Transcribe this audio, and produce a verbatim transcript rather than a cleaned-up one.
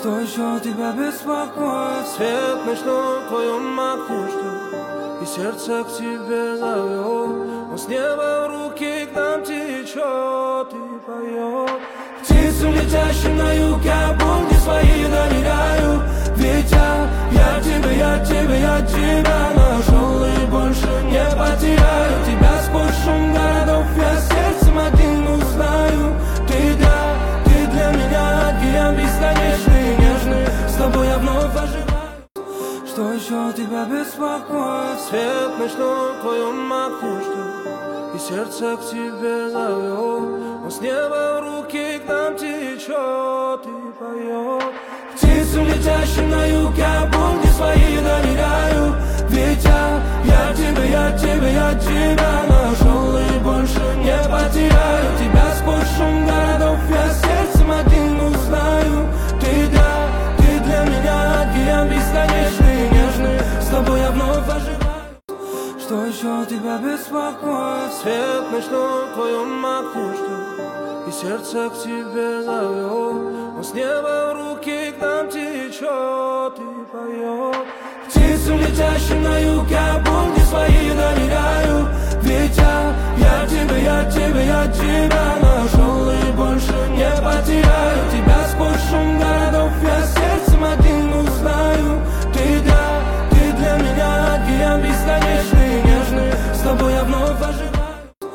Что еще тебя беспокоит? Свет ночной в твоем окне ждет, и сердце к тебе зовет. Но с неба в руки к нам течет и поет. Птицам, летящим на юг, я bunки свои доверяю. Ведь я, я тебя, я тебя, я тебя нашел и больше не потеряю. Тебя сквозь шум городов я сердцем один узнаю. Ты да, ты для меня океан бесконечный и нежный. С тобой я вновь оживаю. Что еще тебя беспокоит? Свет ночной в твоем окне ждет, и сердце к тебе зовет. Но с неба в руки к нам течет и поет. Птицам, летящим на юг, я bunки свои доверяю. Ведь я, я тебя, я тебя, я тебя нашел и больше не потеряю. Тебя сквозь шум городов я сердцем один узнаю. Ты да, ты для меня океан бесконечный и нежный. С тобой я вновь оживаю. Что еще тебя беспокоит? Свет ночной в твоем окне ждет, и сердце к тебе зовет. Но с неба в руки к нам течет и поет. Птицам, летящим на юг, я bunки